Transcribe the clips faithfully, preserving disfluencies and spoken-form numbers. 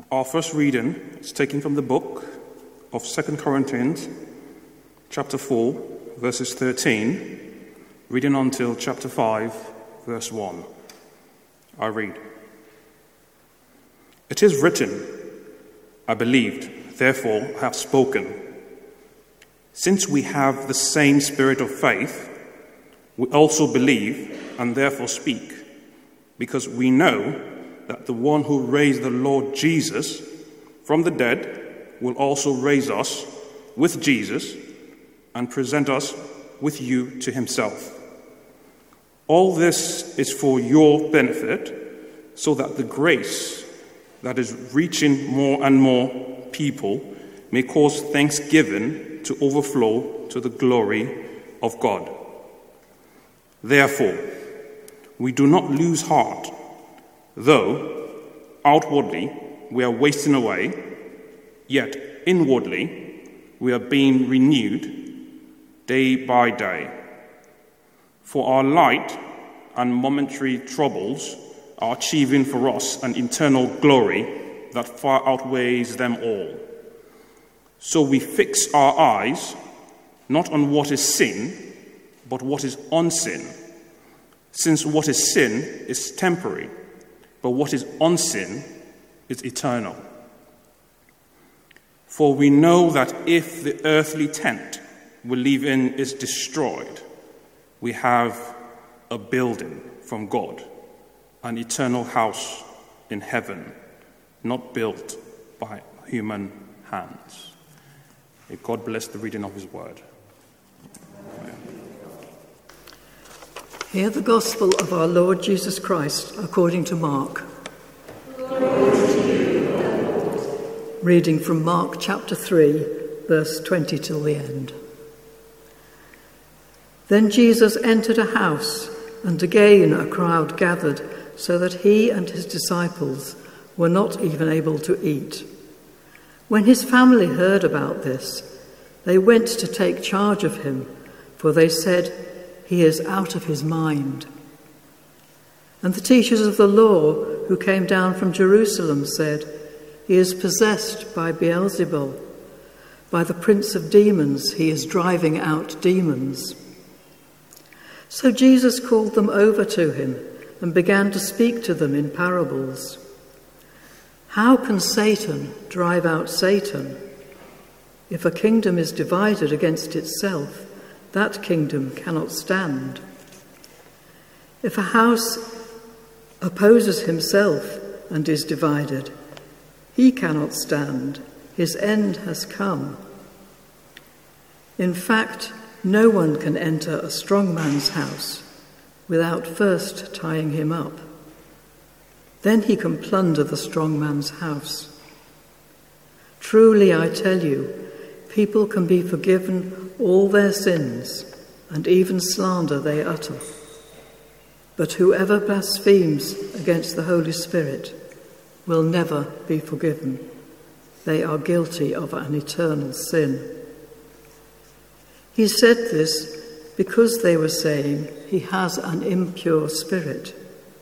Our first reading is taken from the book of Second Corinthians, chapter four, verses thirteen, reading until chapter five, verse one. I read. It is written, I believed, therefore I have spoken. Since we have the same spirit of faith, we also believe and therefore speak, because we know that the one who raised the Lord Jesus from the dead will also raise us with Jesus and present us with you to himself. All this is for your benefit, so that the grace that is reaching more and more people may cause thanksgiving to overflow to the glory of God. Therefore, we do not lose heart. Though outwardly we are wasting away, yet inwardly we are being renewed day by day. For our light and momentary troubles are achieving for us an eternal glory that far outweighs them all. So we fix our eyes not on what is sin, but what is unseen, since what is sin is temporary, but what is unseen is eternal. For we know that if the earthly tent we live in is destroyed, we have a building from God, an eternal house in heaven, not built by human hands. May God bless the reading of his word. Amen. Hear the gospel of our Lord Jesus Christ according to Mark. Glory to you, Lord. Reading from Mark chapter three, verse twenty till the end. Then Jesus entered a house, and again a crowd gathered, so that he and his disciples were not even able to eat. When his family heard about this, they went to take charge of him, for they said, he is out of his mind. And the teachers of the law who came down from Jerusalem said, he is possessed by Beelzebul. By the prince of demons he is driving out demons. So Jesus called them over to him and began to speak to them in parables. How can Satan drive out Satan? If a kingdom is divided against itself, that kingdom cannot stand. If a house opposes himself and is divided, he cannot stand. His end has come. In fact, no one can enter a strong man's house without first tying him up. Then he can plunder the strong man's house. Truly, I tell you, people can be forgiven all their sins, and even slander they utter. But whoever blasphemes against the Holy Spirit will never be forgiven. They are guilty of an eternal sin. He said this because they were saying he has an impure spirit.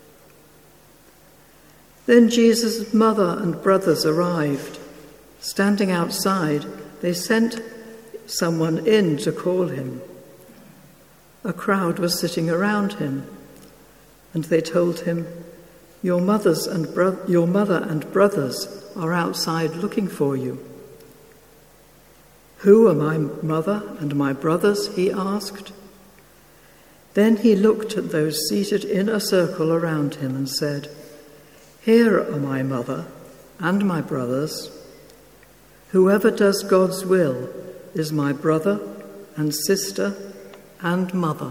Then Jesus' mother and brothers arrived. Standing outside, they sent someone in to call him. A crowd was sitting around him, and they told him, Your mothers and bro- your mother and brothers are outside looking for you. Who are my mother and my brothers? He asked. Then he looked at those seated in a circle around him and said, Here are my mother and my brothers. Whoever does God's will is my brother and sister and mother.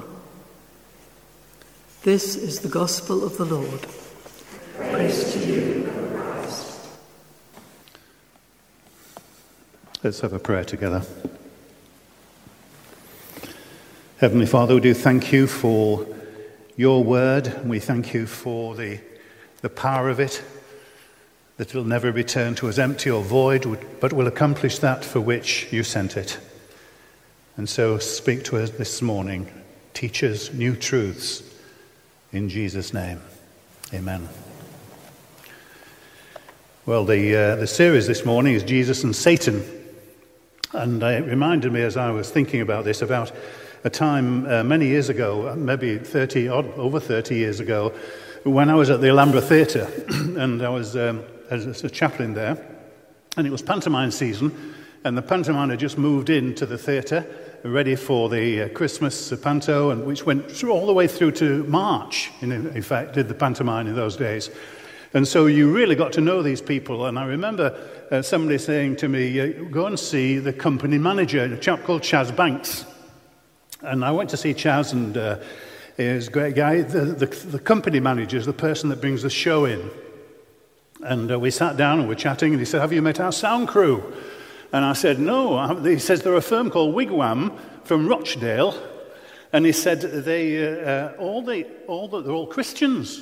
This is the gospel of the Lord. Praise to you, O Christ. Let's have a prayer together. Heavenly Father, we do thank you for your word. We thank you for the, the power of it, that it will never return to us empty or void, but will accomplish that for which you sent it. And so speak to us this morning. Teach us new truths. In Jesus' name, amen. Well, the uh, the series this morning is Jesus and Satan. And uh, it reminded me as I was thinking about this about a time uh, many years ago, maybe thirty, odd, over thirty years ago, when I was at the Alhambra Theatre and I was um, as a chaplain there. And it was pantomime season, and the pantomime had just moved into the theatre, ready for the uh, Christmas panto, and which went through, all the way through to March, in, in fact, did the pantomime in those days. And so you really got to know these people. And I remember uh, somebody saying to me, uh, go and see the company manager, a chap called Chaz Banks. And I went to see Chaz, and uh, he was a great guy. The, the, the company manager is the person that brings the show in. And uh, we sat down and we're chatting, and he said, have you met our sound crew? And I said, no. He says, they're a firm called Wigwam from Rochdale. And he said, they, uh, all the, all the, they're all Christians.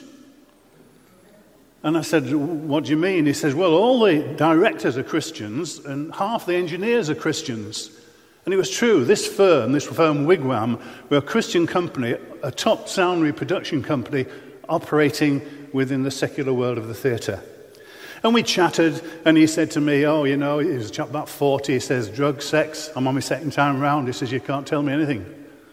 And I said, what do you mean? He says, well, all the directors are Christians and half the engineers are Christians. And it was true. This firm, this firm Wigwam, were a Christian company, a top sound reproduction company operating within the secular world of the theatre. And we chatted, and he said to me, oh, you know, he was a chap about forty. He says, drugs, sex, I'm on my second time round. He says, you can't tell me anything.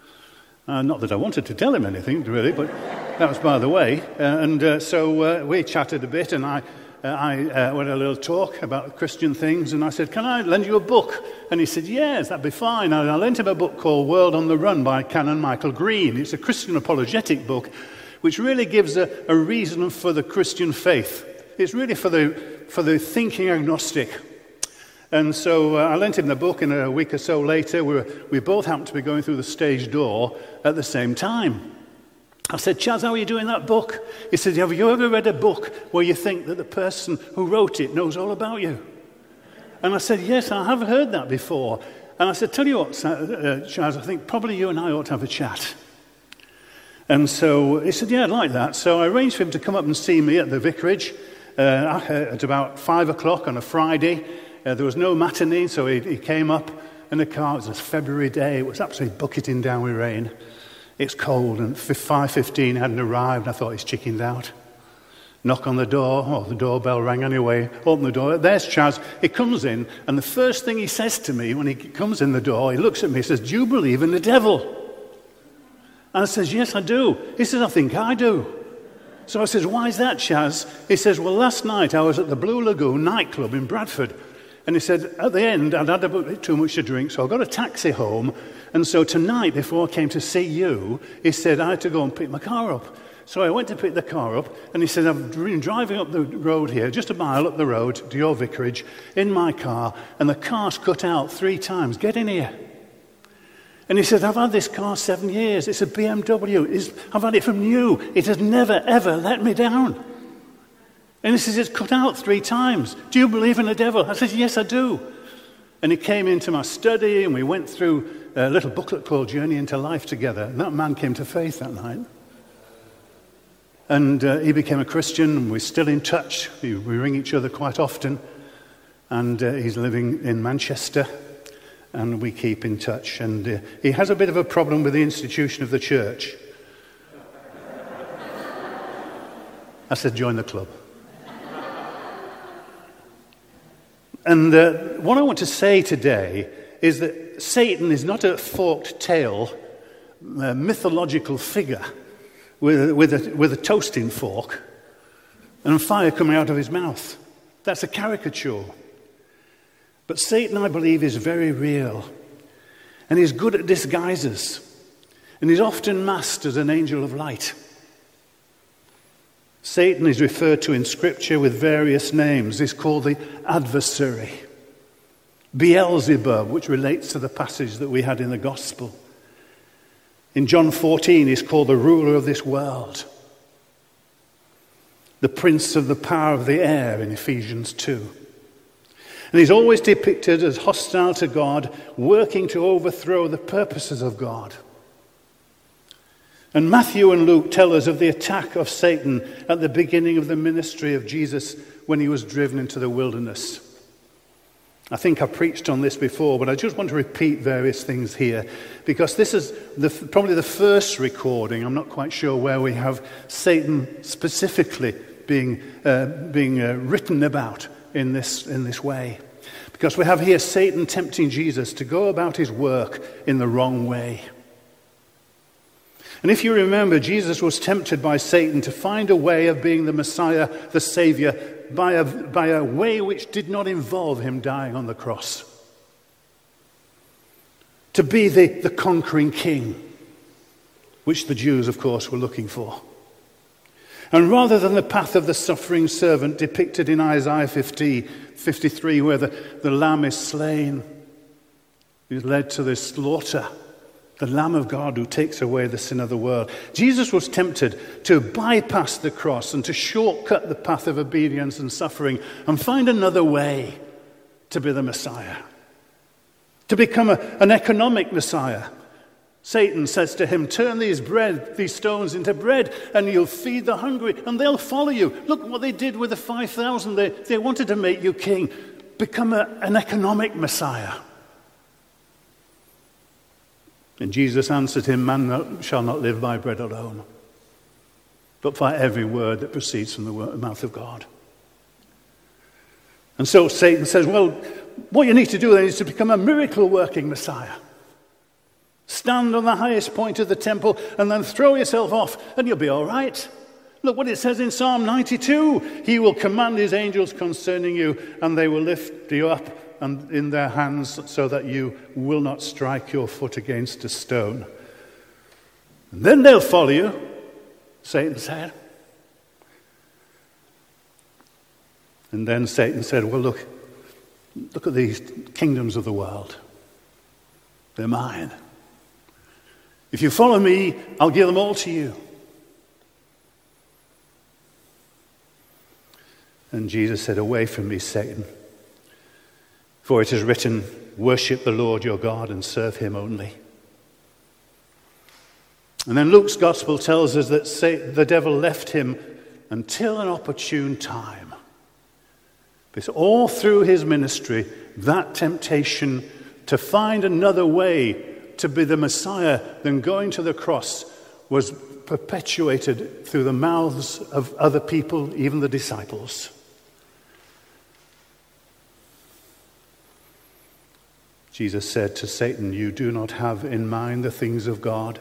Uh, not that I wanted to tell him anything, really, but that was by the way. Uh, and uh, so uh, we chatted a bit, and I uh, I uh, had a little talk about Christian things, and I said, can I lend you a book? And he said, yes, that'd be fine. And I lent him a book called World on the Run by Canon Michael Green. It's a Christian apologetic book, which really gives a, a reason for the Christian faith. It's really for the for the thinking agnostic. And so uh, I lent him the book, and a week or so later, we, were, we both happened to be going through the stage door at the same time. I said, Chaz, how are you doing that book? He said, have you ever read a book where you think that the person who wrote it knows all about you? And I said, yes, I have heard that before. And I said, tell you what, uh, Chaz, I think probably you and I ought to have a chat. And so he said, yeah, I'd like that. So I arranged for him to come up and see me at the vicarage uh, at about five o'clock on a Friday. Uh, there was no matinee, so he, he came up in the car. It was a February day. It was absolutely bucketing down with rain. It's cold, and five fifteen hadn't arrived. I thought he's chickened out. Knock on the door. Oh, the doorbell rang anyway. Open the door. There's Chaz. He comes in, and the first thing he says to me when he comes in the door, he looks at me and says, do you believe in the devil? And I says, yes, I do. He says, I think I do. So I says, why is that, Chaz? He says, well, last night I was at the Blue Lagoon nightclub in Bradford. And he said, at the end, I'd had a bit too much to drink, so I got a taxi home. And so tonight, before I came to see you, he said, I had to go and pick my car up. So I went to pick the car up, and he said, I've been driving up the road here, just a mile up the road to your vicarage, in my car, and the car's cut out three times. Get in here. And he said, I've had this car seven years. It's a B M W. It's, I've had it from new. It has never, ever let me down. And he says, it's cut out three times. Do you believe in the devil? I said, yes, I do. And he came into my study, and we went through a little booklet called Journey into Life together. And that man came to faith that night. And uh, he became a Christian, and we're still in touch. We, we ring each other quite often. And uh, he's living in Manchester, and we keep in touch. And uh, he has a bit of a problem with the institution of the church. I said, join the club. And uh, what I want to say today is that Satan is not a forked tail, a mythological figure with, with, a, with a toasting fork and fire coming out of his mouth. That's a caricature. But Satan, I believe, is very real. And he's good at disguises. And he's often masked as an angel of light. Satan is referred to in Scripture with various names. He's called the adversary. Beelzebub, which relates to the passage that we had in the Gospel. In John fourteen, he's called the ruler of this world. The prince of the power of the air in Ephesians two. And he's always depicted as hostile to God, working to overthrow the purposes of God. And Matthew and Luke tell us of the attack of Satan at the beginning of the ministry of Jesus when he was driven into the wilderness. I think I preached on this before, but I just want to repeat various things here, because this is the, probably the first recording. I'm not quite sure where we have Satan specifically being, uh, being uh, written about in this, in this way. Because we have here Satan tempting Jesus to go about his work in the wrong way. And if you remember, Jesus was tempted by Satan to find a way of being the Messiah, the Savior, by a, by a way which did not involve him dying on the cross. To be the, the conquering king, which the Jews, of course, were looking for. And rather than the path of the suffering servant depicted in Isaiah fifty, fifty-three, where the, the lamb is slain, is led to this slaughter, the Lamb of God who takes away the sin of the world. Jesus was tempted to bypass the cross and to shortcut the path of obedience and suffering and find another way to be the Messiah, to become a, an economic Messiah. Satan says to him, turn these bread, these stones into bread, and you'll feed the hungry, and they'll follow you. Look what they did with the five thousand. They, they wanted to make you king. Become a, an economic Messiah. And Jesus answered him, man shall not live by bread alone, but by every word that proceeds from the mouth of God. And so Satan says, well, what you need to do then is to become a miracle-working Messiah. Stand on the highest point of the temple and then throw yourself off and you'll be all right. Look what it says in Psalm ninety-two. He will command his angels concerning you, and they will lift you up and in their hands so that you will not strike your foot against a stone. And then they'll follow you, Satan said. And then Satan said, well, look, look at these kingdoms of the world. They're mine. If you follow me, I'll give them all to you. And Jesus said, away from me, Satan. For it is written, worship the Lord your God and serve him only. And then Luke's gospel tells us that the devil left him until an opportune time. Because all through his ministry, that temptation to find another way to be the Messiah than going to the cross was perpetuated through the mouths of other people, even the disciples. Jesus said to Satan, you do not have in mind the things of God.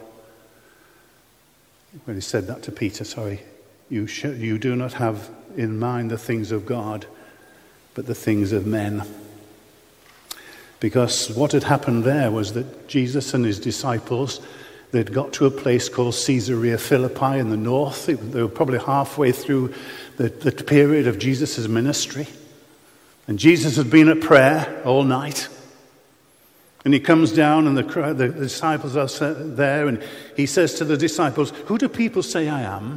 When he said that to Peter, sorry, you, sh- you do not have in mind the things of God, but the things of men. Because what had happened there was that Jesus and his disciples, they'd got to a place called Caesarea Philippi in the north. They were probably halfway through the, the period of Jesus' ministry. And Jesus had been at prayer all night. And he comes down and the, the, the disciples are there and he says to the disciples, who do people say I am?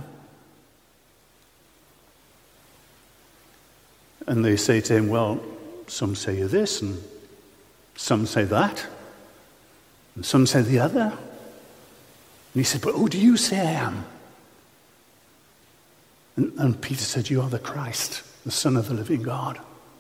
And they say to him, well, some say you're this and some say that and some say the other. And he said, but who do you say I am? And, and Peter said, you are the Christ, the Son of the living God.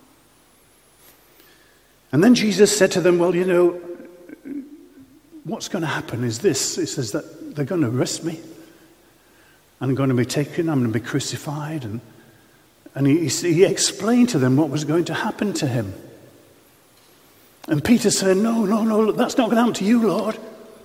And then Jesus said to them, well, you know, what's going to happen is this. He says that they're going to arrest me. I'm going to be taken. I'm going to be crucified. And, and he, he explained to them what was going to happen to him. And Peter said, no, no, no, that's not going to happen to you, Lord.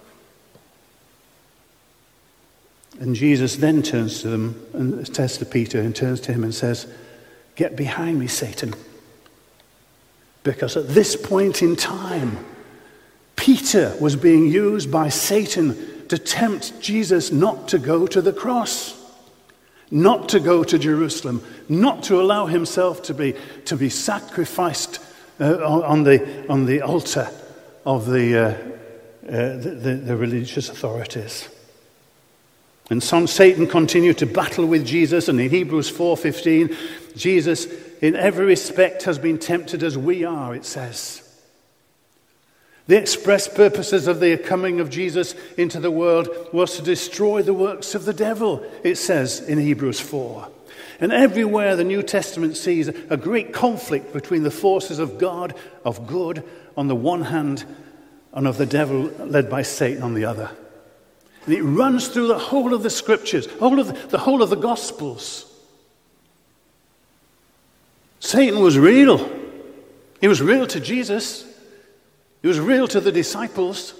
And Jesus then turns to them and says to Peter and turns to him and says, get behind me, Satan. Because at this point in time, Peter was being used by Satan to tempt Jesus not to go to the cross, not to go to Jerusalem, not to allow himself to be to be sacrificed uh, on the on the altar of the, uh, uh, the, the the religious authorities. And so Satan continued to battle with Jesus, and in Hebrews four fifteen, Jesus in every respect has been tempted as we are, it says. The express purposes of the coming of Jesus into the world was to destroy the works of the devil, it says in Hebrews four. And everywhere the New Testament sees a great conflict between the forces of God, of good, on the one hand, and of the devil led by Satan on the other. And it runs through the whole of the scriptures, whole of the, the whole of the Gospels. Satan was real. He was real to Jesus. He was real to the disciples.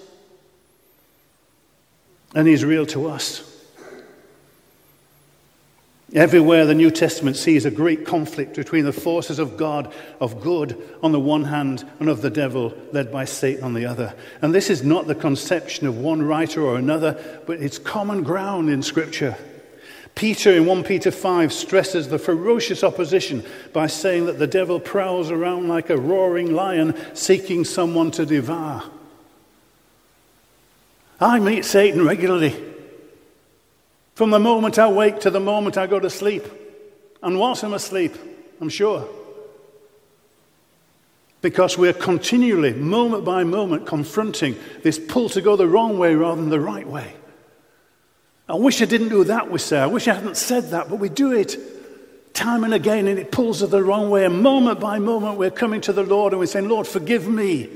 And he's real to us. Everywhere the New Testament sees a great conflict between the forces of God, of good on the one hand, and of the devil, led by Satan on the other. And this is not the conception of one writer or another, but it's common ground in Scripture. Peter, in First Peter five, stresses the ferocious opposition by saying that the devil prowls around like a roaring lion, seeking someone to devour. I meet Satan regularly. From the moment I wake to the moment I go to sleep. And whilst I'm asleep, I'm sure. Because we're continually, moment by moment, confronting this pull to go the wrong way rather than the right way. I wish I didn't do that, we say. I wish I hadn't said that, but we do it time and again, and it pulls us the wrong way. And moment by moment, we're coming to the Lord and we're saying, Lord, forgive me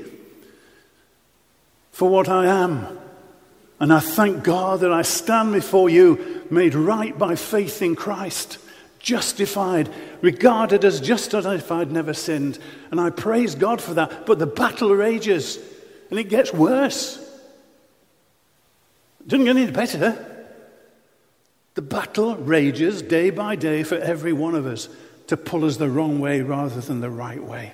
for what I am. And I thank God that I stand before you, made right by faith in Christ, justified, regarded as just as if I'd never sinned. And I praise God for that. But the battle rages, and it gets worse. It doesn't get any better. The battle rages day by day for every one of us to pull us the wrong way rather than the right way.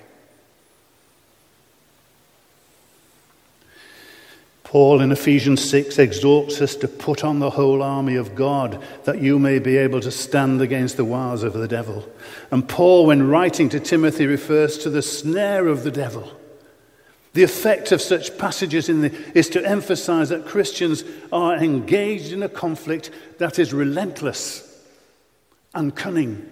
Paul in Ephesians six exhorts us to put on the whole army of God that you may be able to stand against the wiles of the devil. And Paul, when writing to Timothy, refers to the snare of the devil. The effect of such passages in the, is to emphasize that Christians are engaged in a conflict that is relentless and cunning.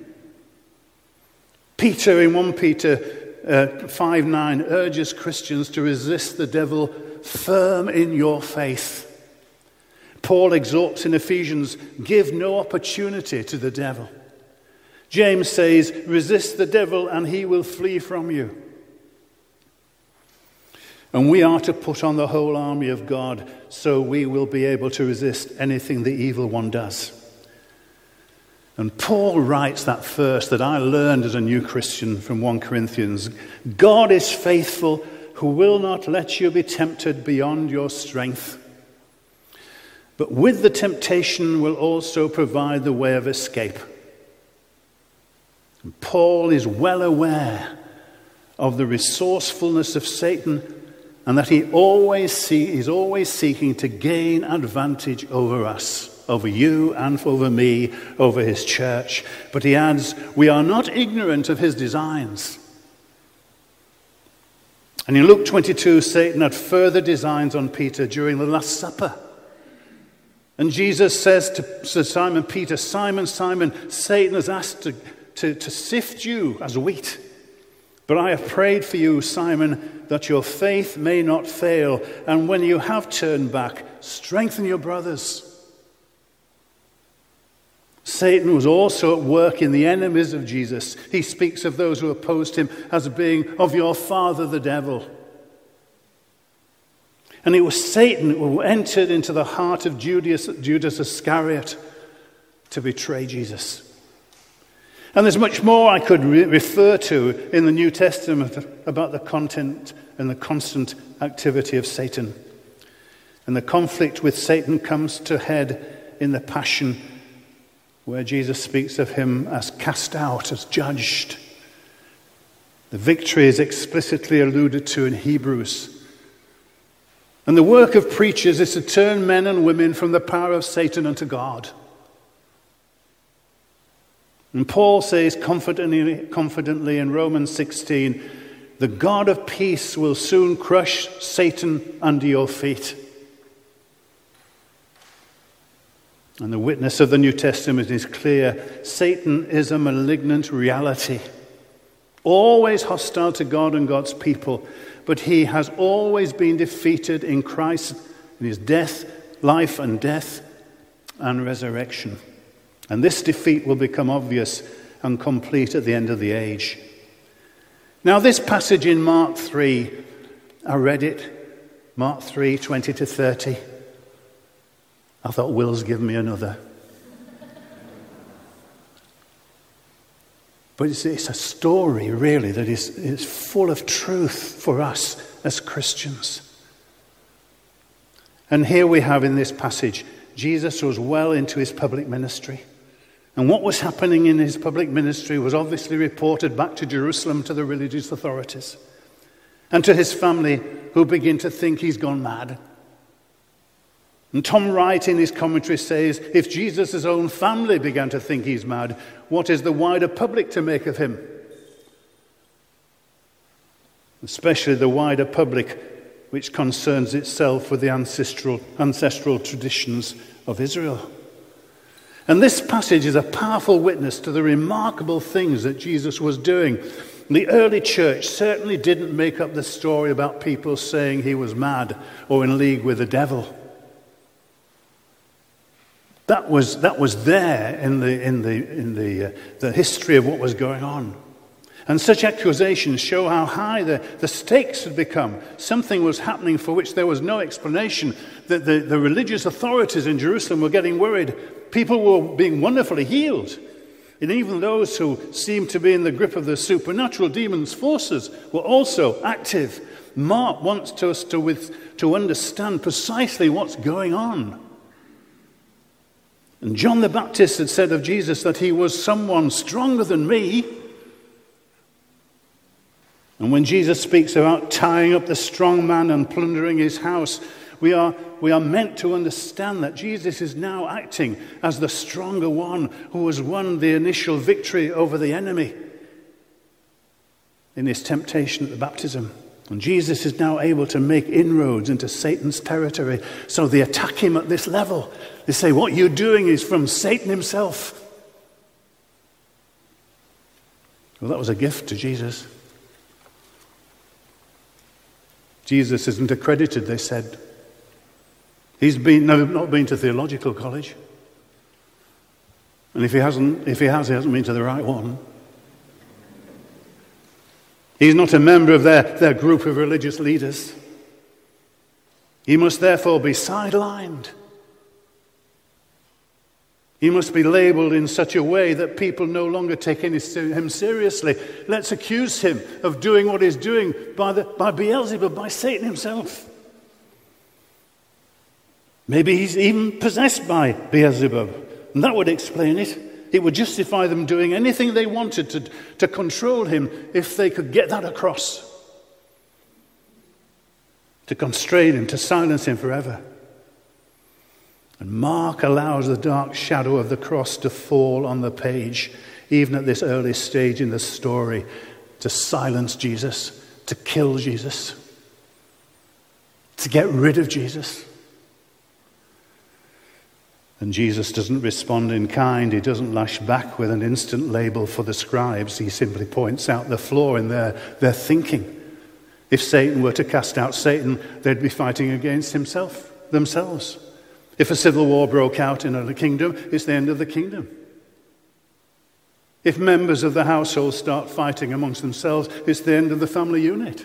Peter in First Peter uh, five nine urges Christians to resist the devil firm in your faith. Paul exhorts in Ephesians, give no opportunity to the devil. James says, resist the devil and he will flee from you. And we are to put on the whole army of God so we will be able to resist anything the evil one does. And Paul writes that verse that I learned as a new Christian from First Corinthians. God is faithful, who will not let you be tempted beyond your strength, but with the temptation will also provide the way of escape. And Paul is well aware of the resourcefulness of Satan and that he always see, is always seeking to gain advantage over us, over you and over me, over his church. But he adds, we are not ignorant of his designs. And in Luke twenty-two, Satan had further designs on Peter during the Last Supper. And Jesus says to, to Simon Peter, Simon, Simon, Satan has asked to, to, to sift you as wheat. But I have prayed for you, Simon, that your faith may not fail. And when you have turned back, strengthen your brothers. Satan was also at work in the enemies of Jesus. He speaks of those who opposed him as being of your father, the devil. And it was Satan who entered into the heart of Judas, Judas Iscariot to betray Jesus. And there's much more I could re- refer to in the New Testament about the content and the constant activity of Satan. And the conflict with Satan comes to head in the Passion, where Jesus speaks of him as cast out, as judged. The victory is explicitly alluded to in Hebrews. And the work of preachers is to turn men and women from the power of Satan unto God. And Paul says confidently, confidently in Romans sixteen, the God of peace will soon crush Satan under your feet. And the witness of the New Testament is clear. Satan is a malignant reality, always hostile to God and God's people, but he has always been defeated in Christ, in his death, life and death and resurrection. And this defeat will become obvious and complete at the end of the age. Now this passage in Mark three, I read it, Mark three, twenty to thirty. I thought, Will's given me another. But it's, it's a story, really, that is, is full of truth for us as Christians. And here we have in this passage, Jesus was well into his public ministry. And what was happening in his public ministry was obviously reported back to Jerusalem, to the religious authorities, and to his family, who begin to think he's gone mad. And Tom Wright in his commentary says, if Jesus' own family began to think he's mad, what is the wider public to make of him? Especially the wider public, which concerns itself with the ancestral, ancestral traditions of Israel. And this passage is a powerful witness to the remarkable things that Jesus was doing. The early church certainly didn't make up the story about people saying he was mad or in league with the devil. That was that was there in the in the in the uh, the history of what was going on. And such accusations show how high the, the stakes had become. Something was happening for which there was no explanation. That the, the religious authorities in Jerusalem were getting worried. People were being wonderfully healed. And even those who seemed to be in the grip of the supernatural demons' forces were also active. Mark wants us to, with, to understand precisely what's going on. And John the Baptist had said of Jesus that he was someone stronger than me. And when Jesus speaks about tying up the strong man and plundering his house, we are, we are meant to understand that Jesus is now acting as the stronger one who has won the initial victory over the enemy in his temptation at the baptism. And Jesus is now able to make inroads into Satan's territory. So they attack him at this level. They say, what you're doing is from Satan himself. Well, that was a gift to Jesus. Jesus isn't accredited, they said. He's been no, not been to theological college. And if he hasn't, if he has, he hasn't been to the right one. He's not a member of their, their group of religious leaders. He must therefore be sidelined. He must be labeled in such a way that people no longer take him seriously. Let's accuse him of doing what he's doing by, the, by Beelzebub, by Satan himself. Maybe he's even possessed by Beelzebub, and that would explain it. It would justify them doing anything they wanted to, to control him if they could get that across. To constrain him, to silence him forever. And Mark allows the dark shadow of the cross to fall on the page, even at this early stage in the story, to silence Jesus, to kill Jesus, to get rid of Jesus. And Jesus doesn't respond in kind. He doesn't lash back with an instant label for the scribes. He simply points out the flaw in their, their thinking. If Satan were to cast out Satan, they'd be fighting against himself, themselves. If a civil war broke out in a kingdom, it's the end of the kingdom. If members of the household start fighting amongst themselves, it's the end of the family unit.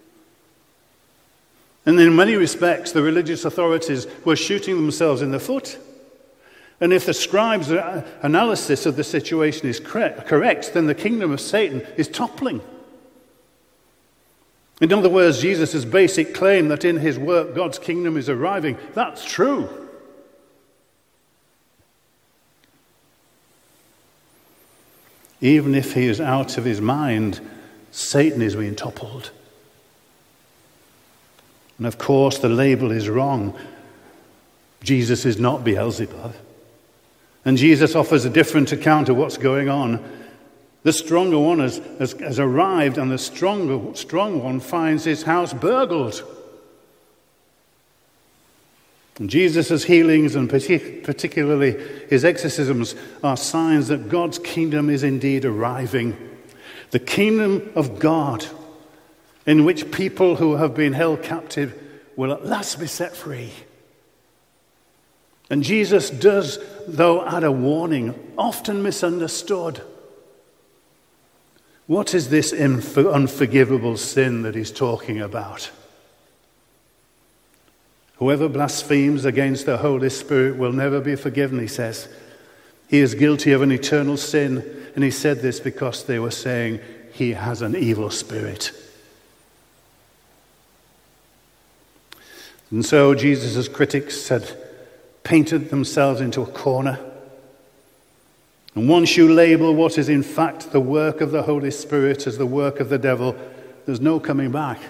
And in many respects, the religious authorities were shooting themselves in the foot. And if the scribes' analysis of the situation is correct, then the kingdom of Satan is toppling. In other words, Jesus' basic claim that in his work God's kingdom is arriving, that's true. Even if he is out of his mind, Satan is being toppled. And of course, the label is wrong. Jesus is not Beelzebub. And Jesus offers a different account of what's going on. The stronger one has, has, has arrived, and the stronger, strong one finds his house burgled. And Jesus' healings, and particularly his exorcisms, are signs that God's kingdom is indeed arriving. The kingdom of God, in which people who have been held captive will at last be set free. And Jesus does, though, add a warning, often misunderstood. What is this unforgivable sin that he's talking about? Whoever blasphemes against the Holy Spirit will never be forgiven, he says. He is guilty of an eternal sin. And he said this because they were saying he has an evil spirit. And so Jesus' critics had painted themselves into a corner. And once you label what is in fact the work of the Holy Spirit as the work of the devil, there's no coming back.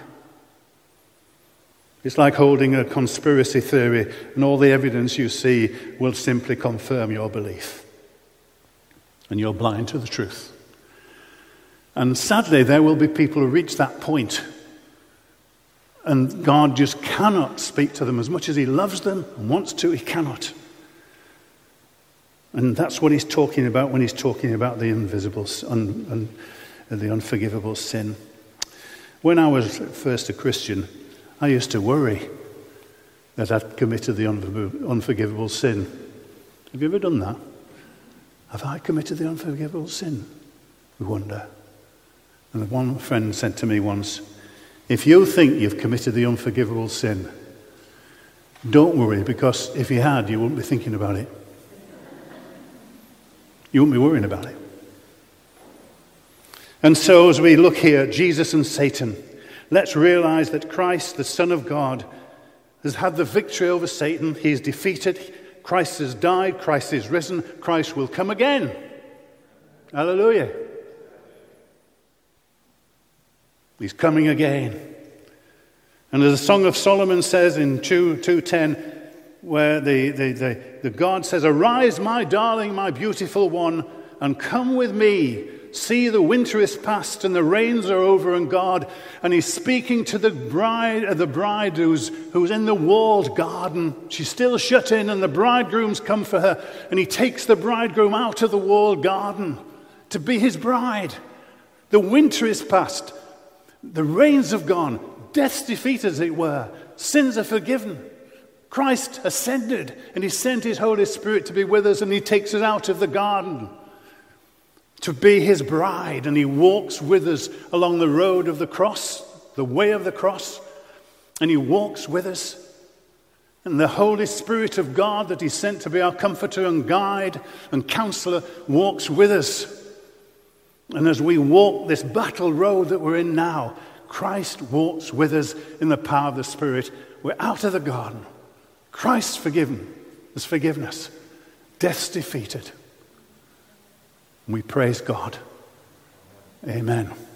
It's like holding a conspiracy theory, and all the evidence you see will simply confirm your belief. And you're blind to the truth. And sadly, there will be people who reach that point, and God just cannot speak to them. As much as he loves them and wants to, he cannot. And that's what he's talking about when he's talking about the invisible, un, un, the unforgivable sin. When I was first a Christian, I used to worry that I'd committed the unforgivable sin. Have you ever done that? Have I committed the unforgivable sin? We wonder. And one friend said to me once, if you think you've committed the unforgivable sin, don't worry, because if you had, you wouldn't be thinking about it. You wouldn't be worrying about it. And so as we look here at Jesus and Satan, let's realize that Christ, the Son of God, has had the victory over Satan. He is defeated. Christ has died. Christ is risen. Christ will come again. Hallelujah. He's coming again. And as the Song of Solomon says in two ten, where the, the, the, the God says, arise, my darling, my beautiful one, and come with me. See, the winter is past and the rains are over and God. And he's speaking to the bride, uh, the bride who's, who's in the walled garden. She's still shut in and the bridegroom's come for her. And he takes the bridegroom out of the walled garden to be his bride. The winter is past. The rains have gone. Death's defeated, as it were. Sins are forgiven. Christ ascended and he sent his Holy Spirit to be with us, and he takes us out of the garden to be his bride, and he walks with us along the road of the cross, the way of the cross, and he walks with us. And the Holy Spirit of God that he sent to be our comforter and guide and counselor walks with us. And as we walk this battle road that we're in now, Christ walks with us in the power of the Spirit. We're out of the garden. Christ's forgiven. There's forgiveness. Death's defeated. We praise God. Amen.